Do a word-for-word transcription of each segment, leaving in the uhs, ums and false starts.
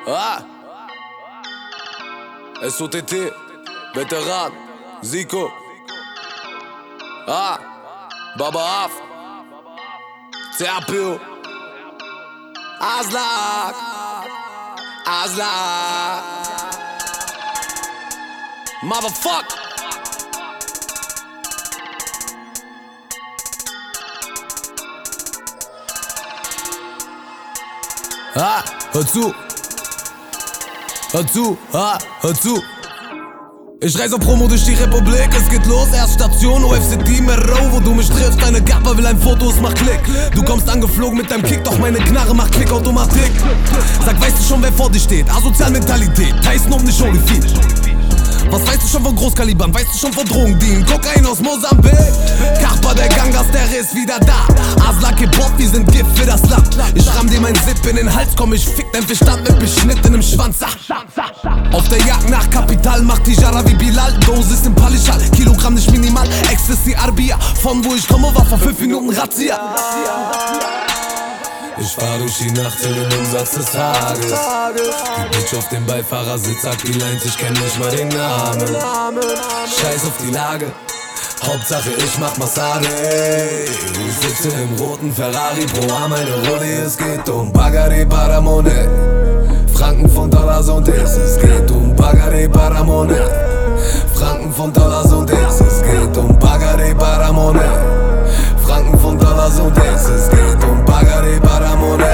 Ah. S O T T, Veteran, Zico. Ah. Baba Af, C A P O, Aslak, Aslak, Motherfuck. Ah, hör zu, hör zu, ah, hör zu. Ich reise auf Promo durch die Republik, es geht los, erst Station O F C D Mero, wo du mich triffst, deine Gappa will ein Foto, es macht Klick. Du kommst angeflogen mit deinem Kick, doch meine Knarre macht Klickautomatik. Sag, weißt du schon, wer vor dir steht? Asozialmentalität, Tyson um nicht Holyfield. Was weißt du schon von Großkalibern, weißt du schon von Drogendealen? Kokain aus Mosambik, Kachpa, der Gangas, der ist wieder da. Aslak, Hip-Hop, wir sind Gift für das Land. Ich ramm dir mein Zip in den Hals, komm, ich fick dein Verstand mit beschnittenem Schwanz. Auf der Jagd nach Kapital macht die Jara wie Bilal. Dosis im Palischal, Kilogramm nicht minimal. Ecstasy, Arbia, von wo ich komme, war vor fünf Minuten Razzia. Ich fahr durch die Nacht till den Umsatz des Tages. Die Bitch auf dem Beifahrersitz sagt die Lines, ich kenn nicht mal den Namen. Scheiß auf die Lage, Hauptsache ich mach Massage. Ich sitze im roten Ferrari, pro Arm meine Rolli. Es geht um Bagare Paramone, Franken von Dollars und es. Es geht um Bagare Paramone, Franken von Dollars und es. Es geht um Bagare Paramone, Franken von Dollars und es. Es geht um Bagare Paramone.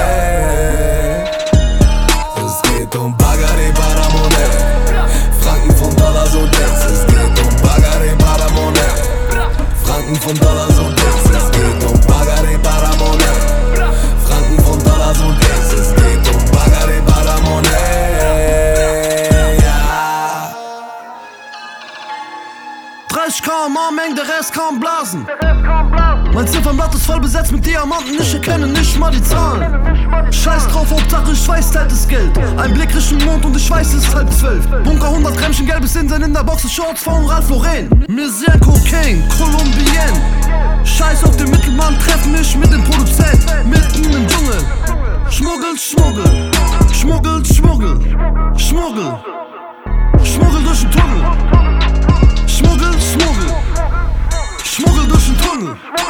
Es geht um Bagare Paramone, Franken von Dollars und es. Es geht um Bagare Paramone, Franken von Dollars und es. Es geht um Bagare Paramone, Franken von Dollars und es. Es geht um Bagare Paramone. dreißig Kilometer pro Stunde, der Rest kann blasen. Mein Ziffernblatt ist voll besetzt mit Diamanten, ich erkenne nicht mal die Zahlen. Scheiß drauf, Hauptsache ich weiß, zählt das Geld. Ein Blick Richtung Mond und ich weiß, es ist halb zwölf. Bunker hundert Grammchen gelbes Inseln in der Box, Shorts von Ralph Lauren. Misère, Cocaine, Kolumbien. Scheiß auf den Mittelmann, treff mich mit dem Produzent. Mitten im Dschungel. Schmuggel, Schmuggel. Schmuggel, Schmuggel. Schmuggel. Schmuggel durch den Tunnel. Schmuggel, Schmuggel. Schmuggel durch den Tunnel.